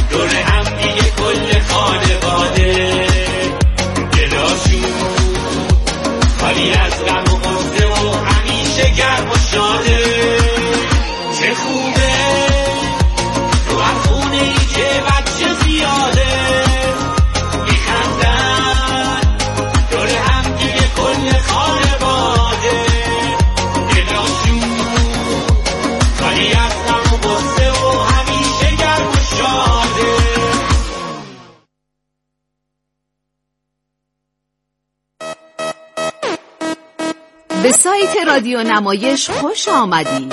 دور هم دیگه کل خانواده دلاشون خالی از غم و غصه و همیشه گرم و شاده. چه خوبه تو هر خونه ای که بچه زیاده میخندن دور هم دیگه کل خانواده دلاشون خالی از غم و غصه و همیشه گرم و شاده. به سایت رادیو نمایش خوش آمدید.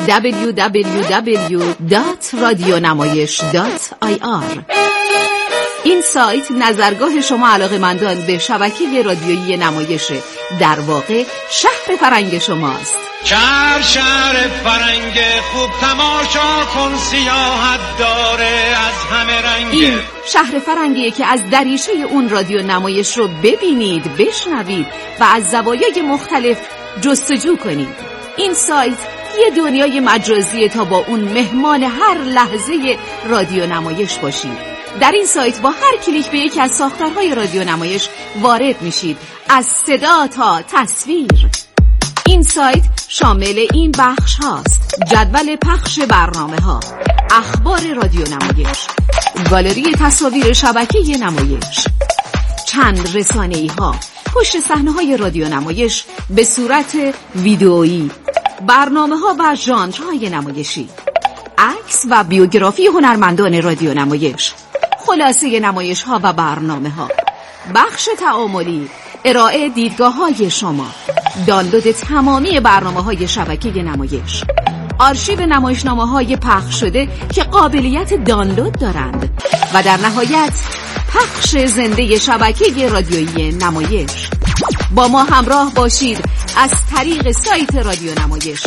www.radionamayish.ir. این سایت نظرگاه شما علاقه‌مندان به شبکه رادیویی نمایشه، در واقع شهر فرنگ شماست. شهر فرنگ خوب تماشا کن، سیاحت داره از همه رنگ. این شهر فرنگیه که از دریچه اون رادیو نمایش رو ببینید، بشنوید و از زوایای مختلف جستجو کنید. این سایت یه دنیای مجازیه تا با اون مهمان هر لحظه رادیو نمایش باشید. در این سایت با هر کلیک به یکی از ساختارهای رادیو نمایش وارد میشید، از صدا تا تصویر. این سایت شامل این بخش هاست: جدول پخش برنامه ها، اخبار رادیو نمایش، گالری تصاویر شبکه نمایش، چند رسانه‌ای ها، پشت صحنه های رادیو نمایش به صورت ویدئویی، برنامه ها و ژانرهای نمایشی، عکس و بیوگرافی هنرمندان رادیو نمایش، خلاصه نمایش ها و برنامه ها، بخش تعاملی، ارائه دیدگاه های شما، دانلود تمامی برنامه های شبکه نمایش، آرشیو نمایشنامه های پخش شده که قابلیت دانلود دارند و در نهایت پخش زنده شبکه رادیویی نمایش. با ما همراه باشید از طریق سایت رادیو نمایش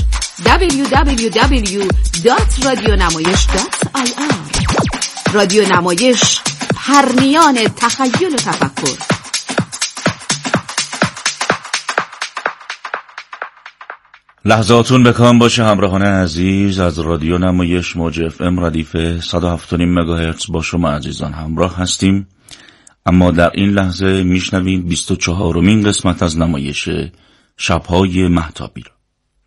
www.radionamayish.ir. رادیو نمایش، پرنیان تخیل و تفکر. لحظاتون بکام باشه همراهان عزیز. از رادیو نمایش موج اف ام ردیف 107.5 مگاهرتز با شما عزیزان همراه هستیم. اما در این لحظه میشنوید 24مین قسمت از نمایش شب‌های مهتابی را.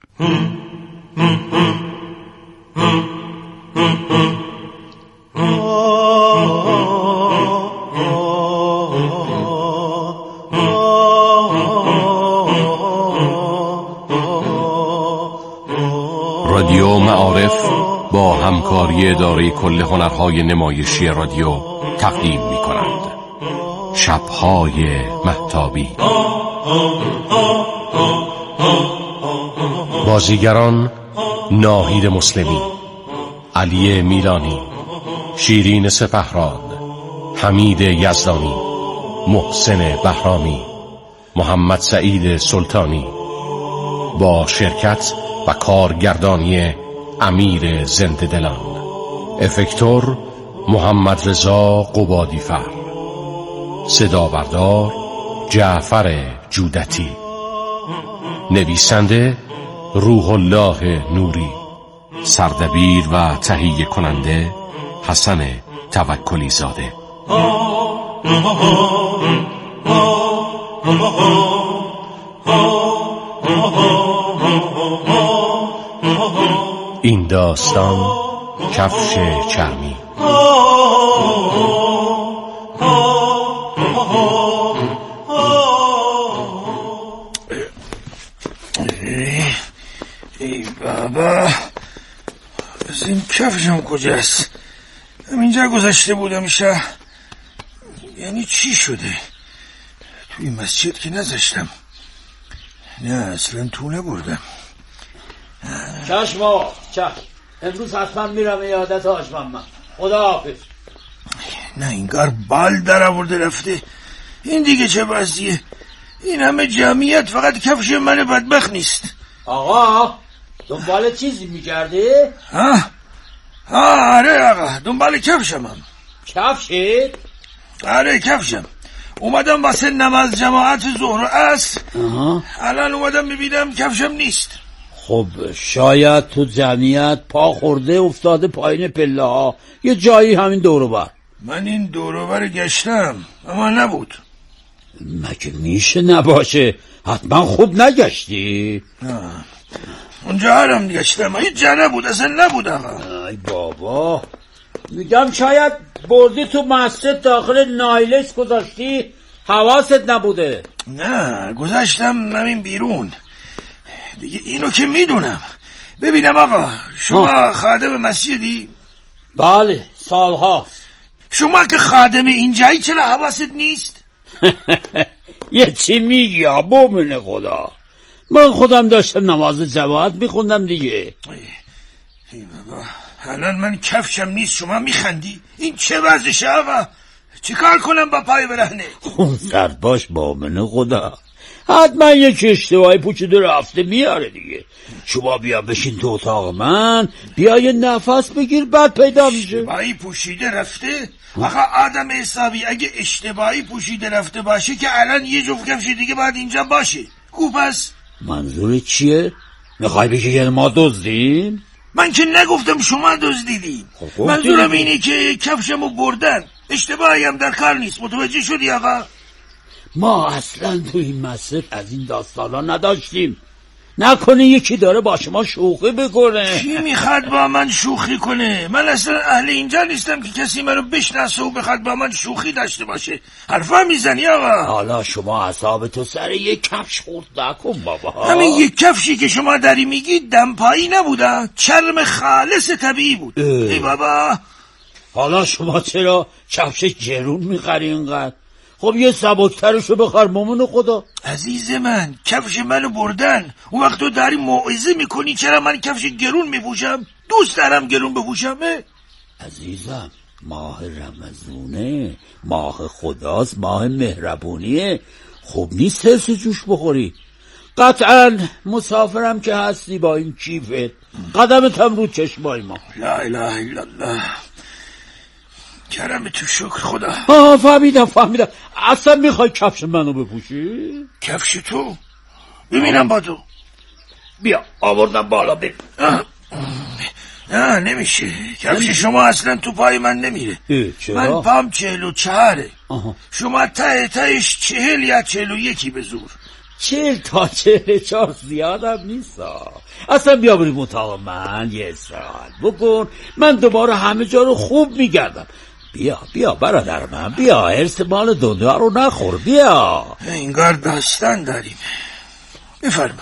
رادیو معارف با همکاری اداره کل هنرهای نمایشی رادیو تقدیم می کنند شب‌های مهتابی. بازیگران: ناهید مسلمی، علی میلانی، شیرین سپهراد، حمید یزدانی، محسن بهرامی، محمد سعید سلطانی، با شرکت و کارگردانی امیر زنده‌دلان. افکتور: محمد رضا قبادی‌فر. صدا بردار: جعفر جودتی. نویسنده: روح الله نوری. سردبیر و تهیه کننده: حسن توکلی زاده. این داستان کفش چرمی. ای بابا، از این کفشم کجاست؟ همینجا گذاشته بودم میشه. یعنی چی شده؟ توی مسجد که نذاشتم. نه اصلا تو نبردم. چشم امروز حتما میرم عیادت حاج محمد. خداحافظ. نه اینگار بال در آورده رفته. این دیگه چه وضعیه؟ این همه جمعیت فقط کفش من بدبخت نیست. آقا دنبال چیزی میگردی؟ آره آقا، دنبال کفشم هم. کفشت؟ آره کفشم. اومدم واسه نماز جماعت ظهر و عصر. الان اومدم میبینم کفشم نیست. خب شاید تو جمعیت پا خورده افتاده پایین پله ها، یه جایی همین دوروبر. من این دوروبر گشتم اما نبود. مگه میشه نباشه؟ حتما خوب نگشتی؟ نه اونجا هرم گشتم هیچ جا نبود، اصلا نبود آقا. ای بابا، میگم شاید بردی تو مسجد داخل نایلکس گذاشتی حواست نبوده. نه گذاشتم همین بیرون دیگه، اینو که میدونم. ببینم آقا شما خادم مسجدی؟ بله سالها. شما که خادم اینجایی چرا حواست نیست؟ یه چی میگی بومن خدا؟ من خودم داشتم نماز جماعت میخوندم دیگه. ای بابا الان من کفشم نیست شما میخندی؟ این چه وضعشه آقا؟ چی کار کنم با پای برهنه؟ خون سرد باش بومن خدا، حتما یک اشتباهی پوچیده رفته میاره دیگه. شما بیا بشین تو اتاق من، بیا یه نفس بگیر بعد پیدا میشه. اشتباهی پوشیده رفته؟ آقا آدم حسابی اگه اشتباهی پوشیده رفته باشه که الان یه جفت کفش دیگه باید اینجا باشه. کو پس؟ منظور چیه؟ میخوای بگی یعنی ما دزدیم؟ من که نگفتم شما دزدیدین. منظورم اینه که کفشمو بردن، اشتباهی هم در کار نیست. متوجه شدی آقا؟ ما اصلا تو این مسجد از این داستانا نداشتیم. نکنه یکی داره با شما شوخی بکنه. کی میخواد با من شوخی کنه؟ من اصلا اهل اینجا نیستم که کسی منو بشناسه و بخواد با من شوخی داشته باشه. حرفا میزنی آقا؟ حالا شما اعصاب تو سر یک کفش خورد نکن بابا. همین یک کفشی که شما داری میگی دمپایی نبوده، چرم خالص طبیعی بود. ای بابا حالا شما چرا کفش جرون میخری اینقدر؟ خب یه سبکترشو بخر مامون خدا. عزیز من کفش منو بردن، اون وقت تو داری موعظه میکنی چرا من کفش گرون میپوشم؟ دوست دارم گرون بپوشم. عزیزم ماه رمضونه، ماه خداست، ماه مهربونیه، خوب نیست حرص جوش بخوری. قطعا مسافرم که هستی با این کیفت، قدمت هم رو چشمای ما. لا اله الا الله، کرم تو شکر خدا. فهمیدم. اصلا میخوای کفش منو بپوشی؟ کفش تو؟ ببینم با تو. بیا آوردم بالا ببین. نه نمیشه، کفش شما اصلا تو پای من نمیره. من پام 44. شما تهش 40 یا 41 به زور. 40 تا 44 زیادم نیست. اصلا بیا بریم اتاق من یه استراحت بکن، من دوباره همه جا رو خوب میگردم. بیا برادر من، بیا حرص مال دنیا رو نخور. بیا انگار داستان داریم. بفرمایید.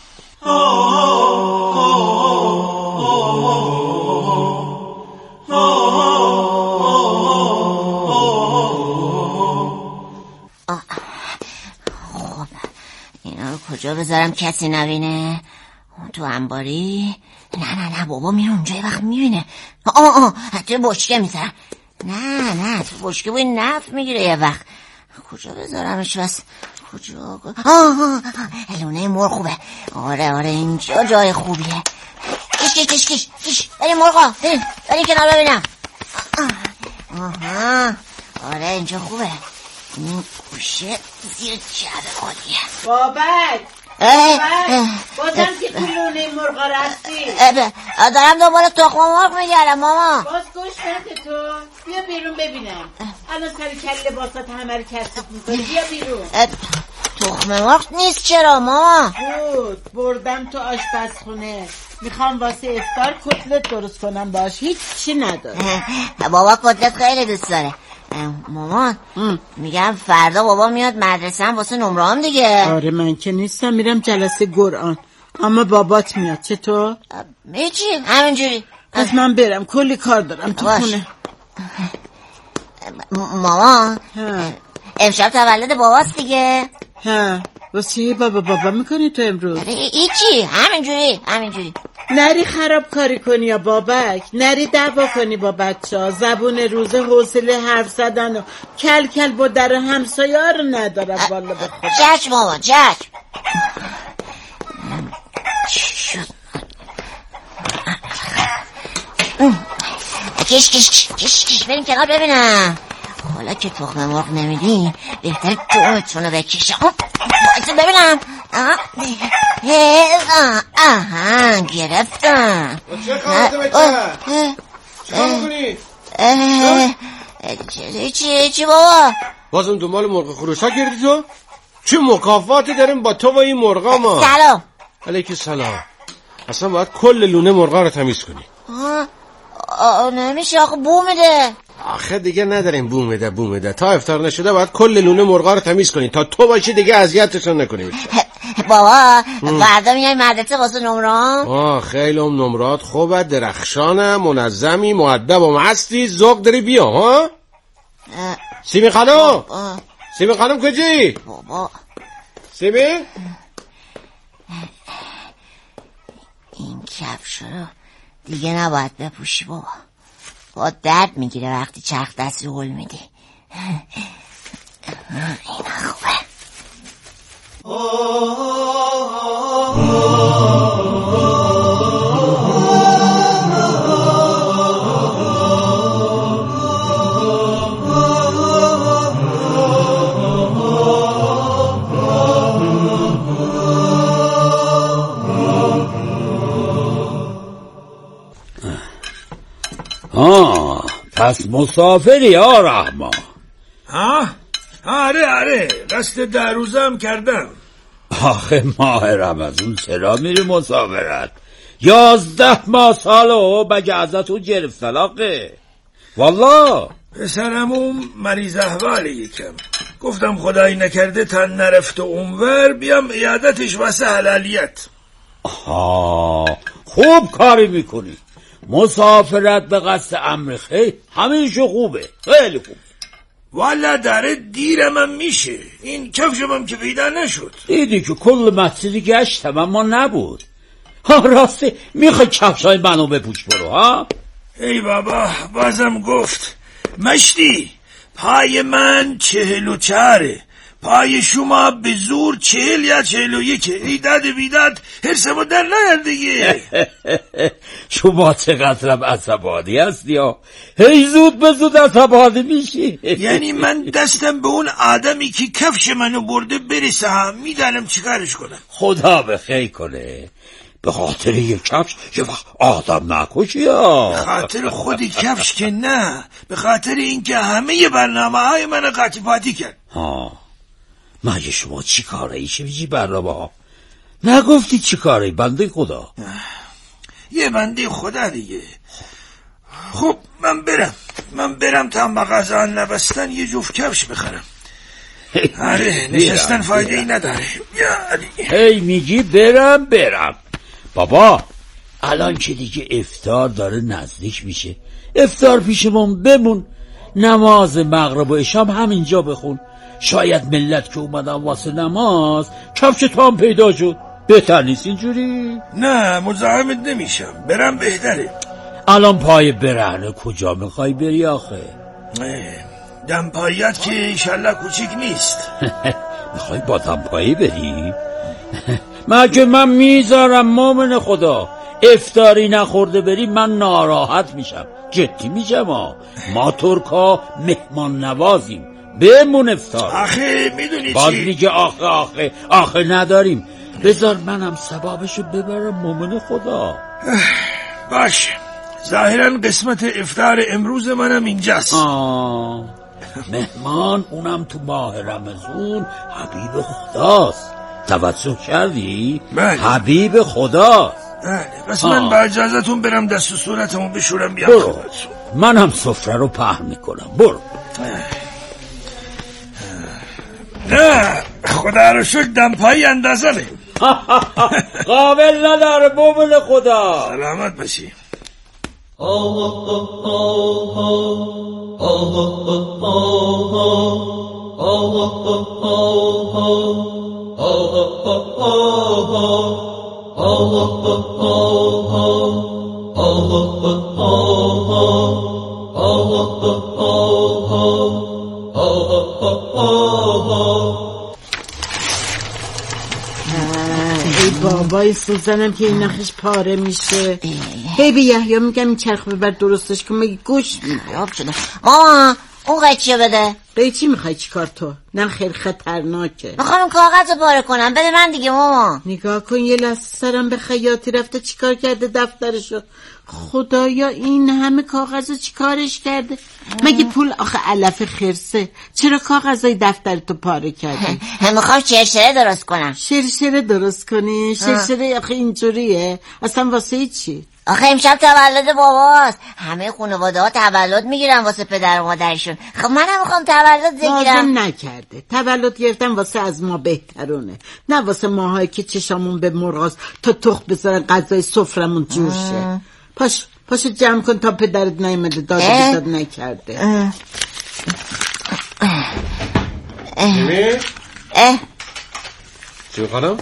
خب اینا رو کجا بذارم کسی نبینه؟ تو انباری؟ نه بابا میره اونجا یه وقت میبینه. تو بشکه میذارم. نه تو بشکه باید نفت میگیره یه وقت. کجا بذارمش بس؟ کجا؟ لونه مرغ خوبه. آره اینجا جای خوبیه. کش بریم مرغا، بریم کنار ببینم. آره اینجا خوبه. این گوشه زیر جعبه خودیه. بابک بازم که تو لونه مرغا رفتی؟ دارم دنبال تخم مرغ میگردم ماما. باز گوش نده تو. بیا بیرون ببینم. الان سر کل لباسات همه رو کثیف میکنی. بیا بیرون. تخم مرغ نیست چرا ماما؟ بود بردم تو آشپزخونه، میخوام واسه افطار کتلت درست کنم باش، هیچ چی نداره. بابا کتلت خیلی دوست داره. مامان میگم فردا بابا میاد مدرسه هم واسه نمره‌ام دیگه. آره من که نیستم، میرم جلسه قرآن، اما بابات میاد. چطور؟ هیچی همینجوری. پس من برم، کلی کار دارم تو خونه. مامان امشب تولد باباست دیگه. واسه بابا میکنی تو امروز؟ هیچی همینجوری. نری خراب کاری کنی یا بابک، نری دعوا کنی با بچه ها. زبون روزه حوصله حرف زدن و کل با در همسایه ها رو ندارم. والا به خدا. چشم مامان چشم. چی شد؟ کش بریم کنار ببینم. حالا که تخم مرغ نمیدی بهتر دومتون رو بکشم. ببینم آها گرفتم. چه خواهده بچه؟ چه کار میکنی؟ چی بابا؟ بازم دنبال مرغ خروشا گردی تو؟ چه مکافاتی داریم با تو و این مرغا ما؟ سلام. علیک سلام. اصلا باید کل لونه مرغا رو تمیز کنی. نمیشه آخه بو میده. آخه دیگه نداریم بو میده تا افطار نشده باید کل لونه مرغا رو تمیز کنی تا تو باشی دیگه اذیتشون نکنی. بابا فردا میای مدرسه واسه نمرام؟ خیلی نمرات خوبه، درخشانه، منظمی، مؤدب و مستی، ذوق داری بیا ها؟ سیمی خانم کجایی؟ بابا سیمی؟ این کفش رو دیگه نباید بپوشی بابا. با درد میگیره وقتی چرخ دستی هل میدی. این خوبه. پس مسافری رحمان؟ آره قصد 10 روزه هم کردم. آخه ماه رمضان چرا میری مسافرت؟ 11 ماه سالو بگه ازتون گرفت طلاقه. والله پسرمون مریض احواله یکم. گفتم خدایی نکرده تن نرفت و اونور بیام عیادتش واسه حلالیت. خوب کاری میکنی. مسافرت به قصد امر خیر همیشه خوبه، خیلی خوب. والا داره دیرم هم میشه. این کفشم هم که پیدا نشد. دیدی که کل مسیری گشتم اما نبود. راستی میخوای کفشای منو بپوش برو ها؟ ای بابا بازم گفت مشتی پای من 44، پای شما به زور 40 یا 41. ایداد بیداد حرسمو در نیار دیگه. شما چقدرم عصبانی هستی یا هی زود به زود عصبانی میشی. یعنی من دستم به اون آدمی که کفش منو برده برسه هم میدانم چیکارش کنم. خدا به خیر کنه. به خاطر یک کفش یه وقت آدم نکشی یا؟ به خاطر خودی کفش که نه، به خاطر اینکه همه برنامه های من قاطی پاتی کرد. مگه شما چی کاره ای؟ چه میگی برنامه ها؟ نگفتی چی کاره ای بنده خدا؟ یه بنده خدا دیگه. خب من برم تا مغازه نبستن یه جفت کفش بخرم. آره نشستن فایده ای نداره. هی میگی برم بابا الان که دیگه افطار داره نزدیک میشه، افطار پیشمون بمون، نماز مغرب و عشا همینجا بخون. شاید ملت که اومدن واسه نماز کفش تو هم پیدا شد. بهتر نیست اینجوری؟ نه مزاحمت نمیشم، برم بهتره. الان پای برهنه کجا میخوای بری آخه؟ دمپاییات که انشالله کوچیک نیست. میخوای با دمپایی بری؟ مگه من میذارم مومن خدا افطاری نخورده بری؟ من ناراحت میشم، جدی میشم. ما ترکا مهمان نوازیم، بمون افطار. آخه میدونی باز چی؟ میگه آخه نداریم. بذار منم ثوابشو ببرم مومن خدا. باش، ظاهرا قسمت افطار امروز منم اینجاست. مهمان اونم تو ماه رمضان حبیب خداست. توجه کردی؟ بله. حبیب خداست. بله بس من با اجازتون برم دست و صورتمو بشورم بیام. برو، منم سفره رو پهن میکنم. برو. نه خدا رو شکر دمپایی اندازه قابل نداره مومن خدا. سلامت باشی. ای بابای سوزنم که این نخش پاره میشه. هی به یحیی میگم این چرخ ببر درستش کن، مگه گوش میده؟ ماما اون قیچیه بده. به چی میخوای چیکار تو؟ نه خیلی خطرناکه. میخوام کاغذ رو پاره کنم. بده من دیگه ماما. نگاه کن یه لحظه سرم به خیاطی رفته چیکار کرده دفترشو. خدایا این همه کاغذ چیکارش کرده؟ مگه پول آخه علف خرسه؟ چرا کاغذای دفترتو پاره کردی؟ میخوام شرشره درست کنم. شرشره درست کنی؟ شرشره آخه اینجوریه؟ اصلا واسه چی؟ آخه امشب تولد باباست. همه خانواده ها تولد میگیرن واسه پدر و مادرشون. خب منم میخوام تولد بگیرم. لازم نکرده. تولد گرفتن واسه از ما بهترونه، نه واسه ماهایی که چشامون به مرغاست تا تخم بذارن غذای سفرمون جور شه. پاشو جمع کن تا پدرت نیامده داده بیداد نکرده. چی خانم؟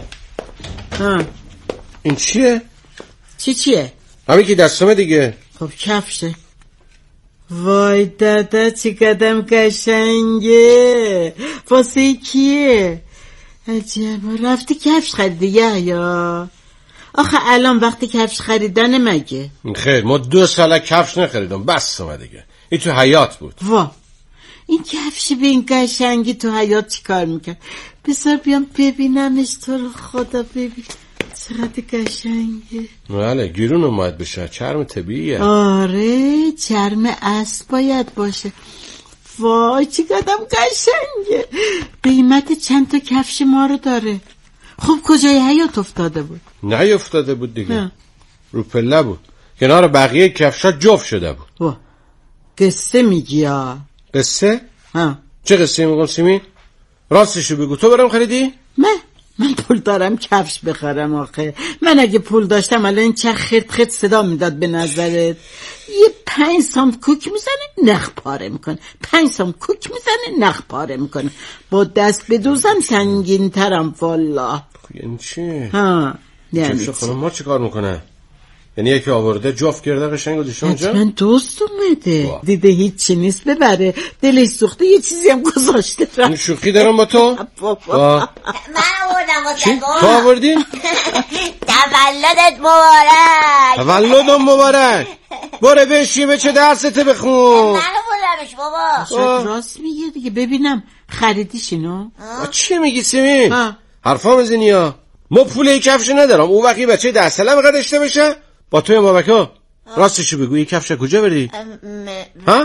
این چیه؟ چیه؟ همین که دستمه دیگه. خب کفشه. وای دادا چی قدم قشنگه. واسه کیه؟ عجبا رفتی کفش خریدی یا آخه الان وقتی کفش خریدن مگه؟ خیر ما 2 ساله کفش نخریدم بس دیگه. این تو حیاط بود. وا این کفش به این قشنگی تو حیاط چی کار میکرد؟ بذار بیام ببینمش تو رو خدا. ببین چقدر قشنگه. بله گیرون اومد بشه. چرم طبیعیه. آره چرم اسب باید باشه. وای چی قدم قشنگه. قیمت چند تا کفش ما رو داره. خب کجای حیاط افتاده بود؟ نه افتاده بود دیگه. رو پله بود کنار بقیه کفشا جفت شده بود. وا قصه میگی ها؟ قصه؟ ها چه قصه میگم سیمین؟ راستشو بگو تو برام خریدی؟ من پول دارم کفش بخرم آخه. من اگه پول داشتم الان این چه خرد صدا میداد به نظرت. یه 5 سانت کوک میزنه نخ پاره میکنه. 5 سانت کوک میزنه نخ پاره میکنه. با دست بدوزم سنگین ترم والله. یعنی چی؟ یعنی چه خانم ما چی کار میکنه؟ یعنی یکی آورده جفت کرده قشنگ و دیشون جا؟ من دوست اومده دیده هیچی نیست ببره دلش سوخته یه چیزی هم گذاشته این شوخی دارم با تو؟ من آوردم چی؟ تو آوردی؟ تولدت مبارک. تولدم مبارک. باره بشی به چه درست بخون. من آوردمش بابا. راست میگه دیگه. ببینم خریدیش اینو؟ چی میگی سیمین؟ حرفا میزنی ها. ما پول کفش ندارم. اون وقتی بچه 10 ساله میخواد اشته بشه با توی بابکا. راستشو بگو این کفش کجا بردی؟ ها؟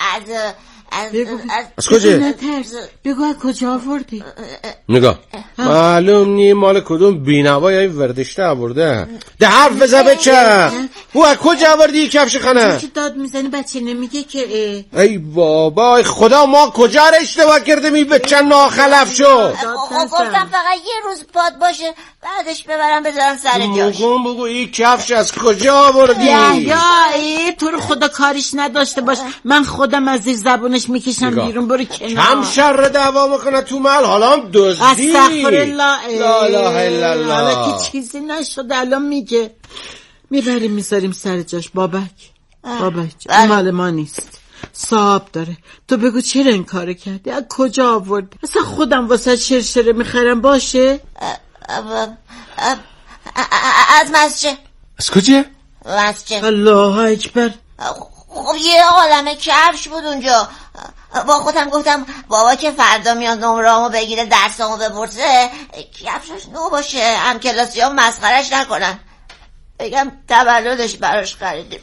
از کجا؟ بگو از کجا آوردی؟ نگاه معلوم نی مال کدوم بینوای این وردشته آورده. ده حرف بزن بچه. او از کجا آوردی کفش خانه؟ چی داد میزنی بچه نمیگه که ای بابا خدا ما کجا را اشتباه کرده می بچه ناخلف شو. خب گفتم فقط یه روز پاد باشه بعدش ببرم بذارم سر جاش. بگو این کفش از کجا آوردی؟ یا تو رو خدا کاریش نداشته باش. من خودم از زیر زبونش میکشم بیرون. برو کنار. کم شر دعوا میکنه تو مال. حالا هم دزدی. استغفرالله. لا اله الا الله. حالا که چیزی نشده الان میگه. میبریم میذاریم سر جاش. بابک این مال ما نیست. صاحب داره. تو بگو چرا این کارو کردی؟ از کجا آوردی؟ اصلا خودم واسه شرشره میخرم باشه؟ از مسجد. از کجا؟ مسجد. الله اکبر. خب یه عالمه کفش بود اونجا. با خودم گفتم بابا که فردا میاد نمرامو بگیره درسامو بپرسه کفشش نو باشه هم کلاسی ها مسخرش نکنن. بگم تولدش براش خریدیم.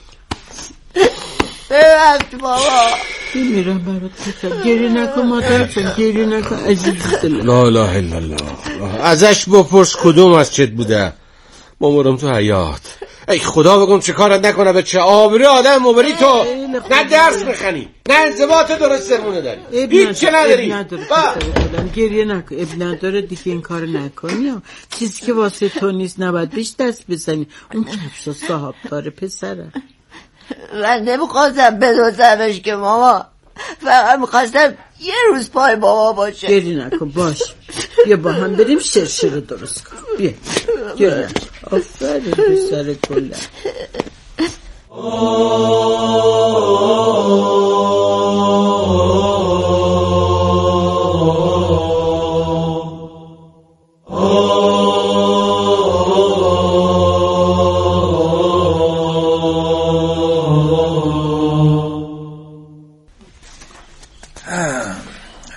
ببخش بابا. میرم برات. گریه نکن مادر. گریه نکن عزیز دلم. لا اله الا الله. ازش بپرس کدوم مسجد بوده. مامورم تو حیاط. ای خدا بگم چه کارت نکنه بچه. آبری آدم مبری تو. نه درس میخنی نه انضباط درست سرمونه داری. هیچ چه نداری. گریه نکن. اب نداره دیگه این کار نکنی. چیزی که واسه تو نیست نباید بیش دست بزنی. اون کفشا صاحب داره پسره. من نمیخواستم بدوزمش که ماما. فقط میخواستم یه روز پای بابا باشه. گریه نکن باش. بیا با هم بریم شرشره درست کن. بیا گریه نکن. آفرین پسر کلا.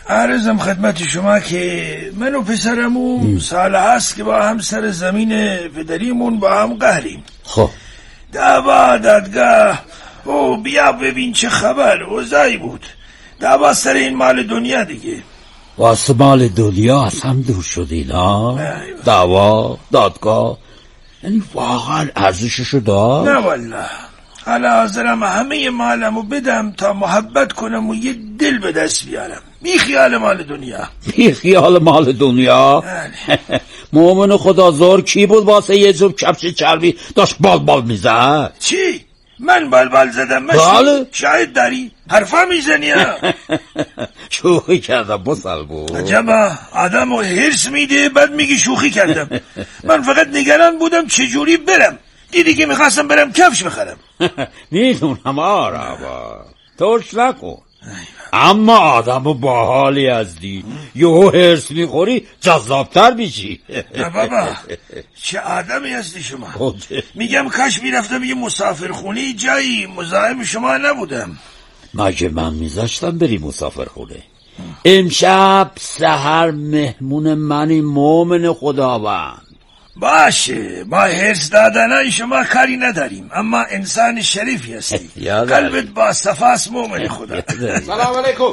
عرضم خدمت شما که من و پسرمون سال هست که با هم سر زمین پدریمون با هم قهریم. خب دعوا دادگاه او بیا ببین چه خبر اوضاعی بود. دعوا سر این مال دنیا دیگه. واسه مال دنیا از هم دور شدین ها؟ دعوا دادگاه یعنی واقعا ارزششو داد؟ نه والله، حالا حاضرم همه مالمو بدم تا محبت کنم و یه دل به دست بیارم. بی خیال مال دنیا. بی خیال مال دنیا؟ مومن خدا زور کی بود واسه یه جوب کفش چربی داشت بال میزد؟ چی؟ من بال زدم؟ بله؟ شاید داری حرفا میزنی ها؟ شوخی کردم مسلمون. عجبا، آدمو هرس میده بعد میگی شوخی کردم. من فقط نگران بودم چجوری برم. دیدی که میخواستم برم کفش بخرم. میدونم آره ترش نکن، اما آدمو با حالی ازدی یهو هرس میخوری جذابتر میشی. نه بابا، چه آدمی هستی شما. میگم کاش میرفتم یه مسافرخونه جایی مزاحم شما نبودم. مگه من میذاشتم بری مسافرخونه؟ امشب سحر مهمون منی مومن خداوند. باشه، با هرس دادنای شما کاری نداریم، اما انسان شریفی هستی. قلبت با صفاست مومن خدا. سلام علیکم.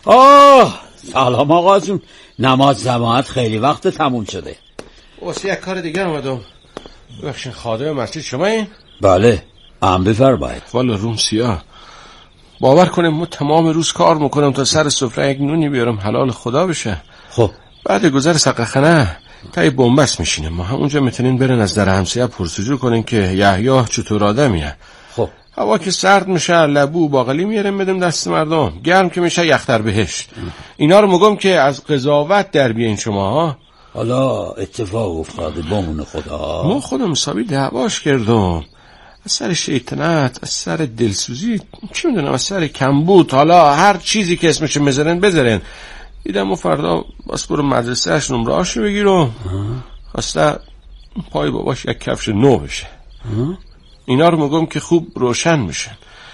سلام آقا جون. نماز جماعت خیلی وقت تموم شده. واسه یک کار دیگه اومدم. بخشین خادم مسجد شما این؟ بله بفرمایید. والا روم سیاه، باور کنم من تمام روز کار میکنم تا سر سفره یک نونی بیارم حلال خدا بشه. خب بعد گذر سقخانه تای بنبست میشینه، ما همونجا میتونین برن از در همسایه پرسجو کنین که یحیی چطور آدمیه. خب هوا که سرد میشه لبو باقلی میارم بدم دست مردم، گرم که میشه یختر بهشت. اینا رو میگم که از قضاوت در بیاین شما ها. حالا اتفاق افتاده بمون خدا، ما خودم حسابی دعواش کردم از سر شیطنت، از سر دلسوزی، چی میدونم از سر کمبود، حالا هر چیزی که اسمش بذارن. دیدم و فردا باس برو مدرسه اش نمرهاشو بگیرم، خواسته پای باباش یک کفش نو بشه. اینا رو میگم که خوب روشن میشن.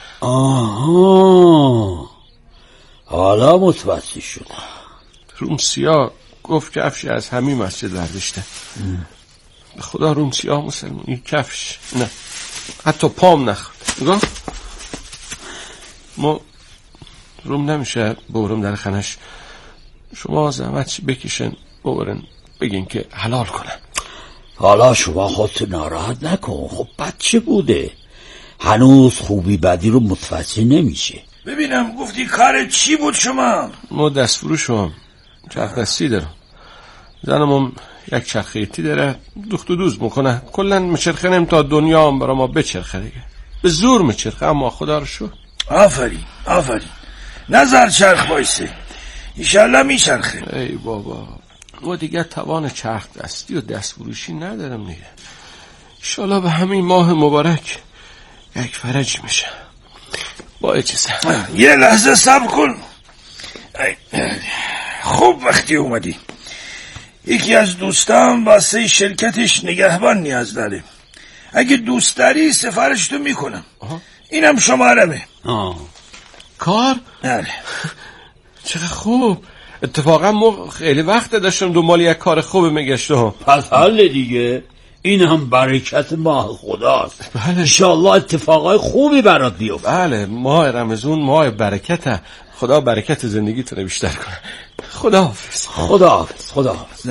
حالا متوجه شدم. روم سیاه گفت کفش از همین مسجد برداشته. به خدا روم سیاه مسلمان این کفش نه حتی پام نخورد. نگاه ما روم نمیشه بورم در خانش، شما زحمت بکشن ببرن بگین که حلال کنن. حالا شما خودتو ناراحت نکن، خب بچه بوده هنوز خوبی بدی رو متوجه نمیشه. ببینم گفتی کار چی بود شما؟ ما دستفروشم، چرخ دستی دارم، زنمم یک چرخیتی داره دخت و دوز میکنه، کلن مچرخنم تا دنیا هم برا ما بچرخه دیگه، به زور مچرخه، اما خدا رو شو. آفرین نظر چرخ بایسه، ایشالله میچرخه. ای بابا ما دیگه توان چرخ دستی و دستفروشی ندارم دیگه، ایشالله به همین ماه مبارک یک فرج میشه. با اجازه یه لحظه صبر کن. خوب وقتی اومدی. یکی از دوستان واسه شرکتش نگهبان نیاز داره، اگه دوست داری سفارشتو میکنم. اینم شمارمه. کار؟ آره. چقدر خوب. اتفاقا ما خیلی وقت داشتم دنبال یک کار خوب میگشتم. پس حل دیگه، این هم برکت ماه خداست. بله انشالله اتفاقای خوبی برات بیفته. بله ماه رمضان ماه برکته، خدا برکت زندگیتون بیشتر کنه. خداحافظ.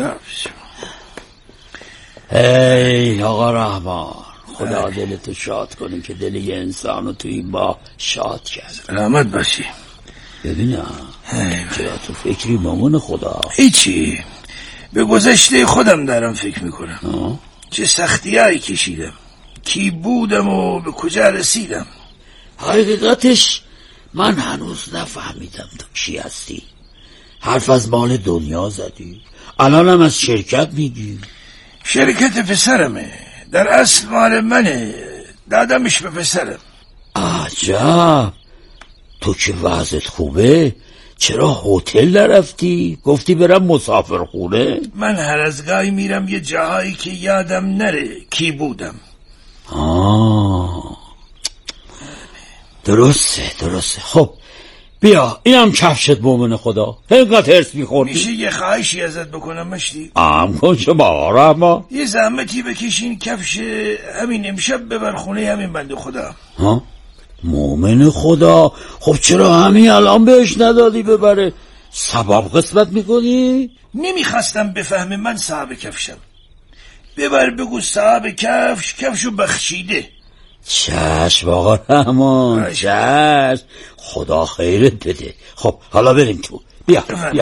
ای آقا رحمان، خدا دلتو شاد کنه که دل یه انسانو تو این ماه شاد کرد. رحمت باشی. ببینم چرا تو فکری مامون خدا؟ هیچی، به گذشته خودم دارم فکر میکنم. چه سختیایی کشیدم، کی بودم و به کجا رسیدم. حقیقتش من هنوز نفهمیدم تو کی هستی. حرف از مال دنیا زدی، الانم از شرکت میگی. شرکت پسرمه، در اصل مال منه، دادمش به پسرم. عجب، تو که وضعت خوبه چرا هتل نرفتی؟ گفتی برم مسافرخونه. من هر از گاهی میرم یه جاهایی که یادم نره کی بودم. درسته. خب بیا اینم کفشت مومن خدا. اینقدر هرس میخوردی. میشه یه خواهشی ازت بکنم مشتی؟ کن چه بارا اما یه زحمتی بکشین کفش همین امشب ببر خونه همین بنده خدا. ها؟ مومن خدا؟ خب چرا همین الان بهش ندادی ببره؟ سبب قسمت میکنی؟ نمیخواستم بفهمه من صاحب کفشم. ببر بگو صاحب کفشو بخشیده. چشم آقا رحمان، چشم، خدا خیرت بده. خب حالا بریم تو. بیا بیا.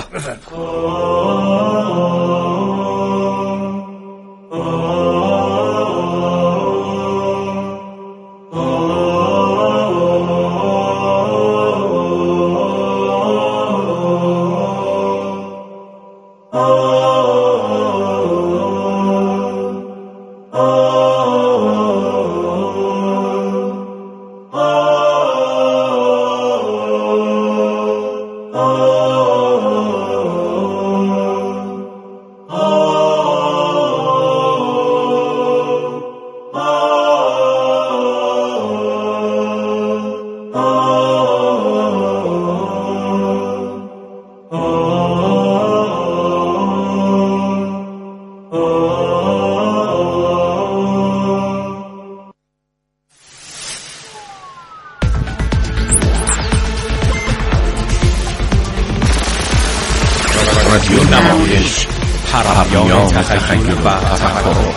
رادیو نمایش، پیام تخیل و تفکر.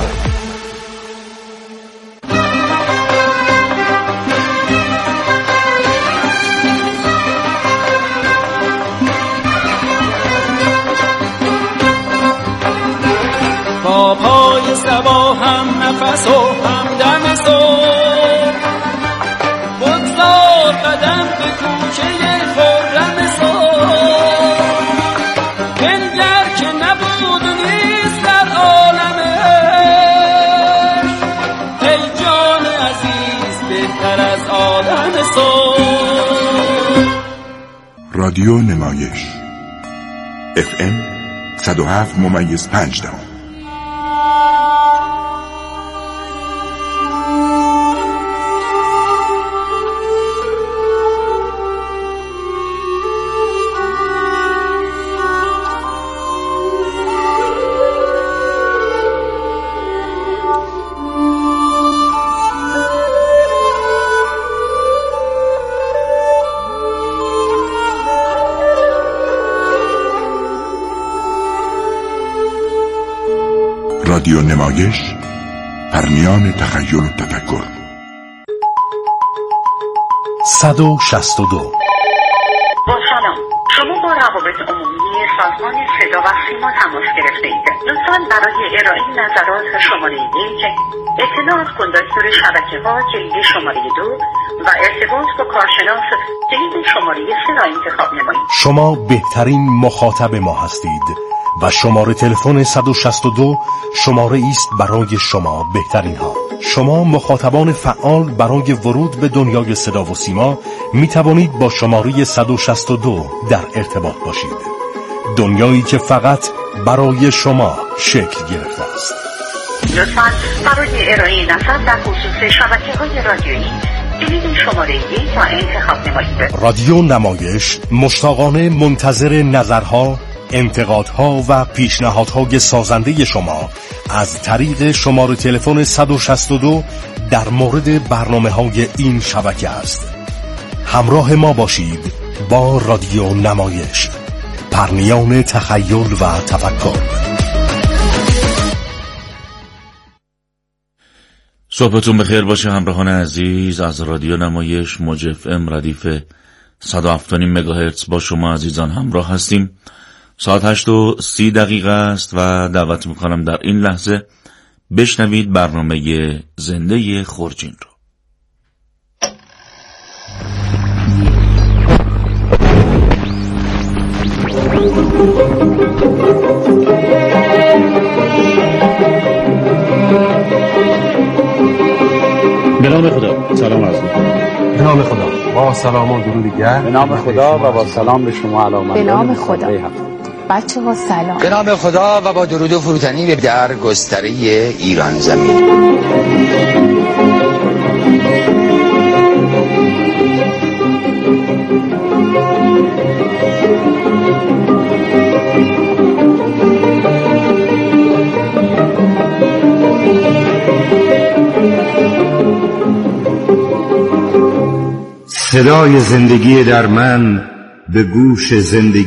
با پای صبا هم نفس و هم دم صبح بگذار قدم به کوچه خرم صبح بنگر که نبود نیست در عالمش ای جان عزیز بهتر از آدم صبح. رادیو نمایش FM 107.5. رادیو نمایش، پرمیان تخیل و تفکر. 162. با سلام، شما با روابط عمومی سازمان صدا و سیما تماس گرفته اید. لطفاً برای ارائه نظرات شماره 1 اطلاعات کن دستور شبکه‌ها کلید شماره 2 و ارتباط با کارشناس کلید شماره 3 را انتخاب نمایید. شما بهترین مخاطب ما هستید و شماره تلفن 162 شماره است برای شما بهترین ها. شما مخاطبان فعال برای ورود به دنیای صدا و سیما می توانید با شماره 162 در ارتباط باشید. دنیایی که فقط برای شما شکل گرفته است. لطفاً برای ارائه نظر در خصوص شبکه‌های رادیویی کلید شماره 1 را انتخاب نمایید. رادیو نمایش مشتاقانه منتظر نظرها، انتقادها و پیشنهادهای سازنده شما از طریق شماره تلفن 162 در مورد برنامه‌های این شبکه است. همراه ما باشید با رادیو نمایش، پرمیان تخیل و تفکر. صحبتون بخیر باشه همراهان عزیز. از رادیو نمایش موج FM ردیف 107.5 مگاهرتز با شما عزیزان همراه هستیم. ساعت 8:30 است و دعوت میکنم در این لحظه بشنوید برنامه زنده خورجین رو. به نام خدا سلام عرض میکنم. به نام خدا با سلام و درود گرم. به نام خدا و با سلام به شما علامت. به نام خدا بچه ها سلام. به نام خدا و با درود و فروتنی در گستره ایران زمین. صدای زندگی در من به گوش زندگی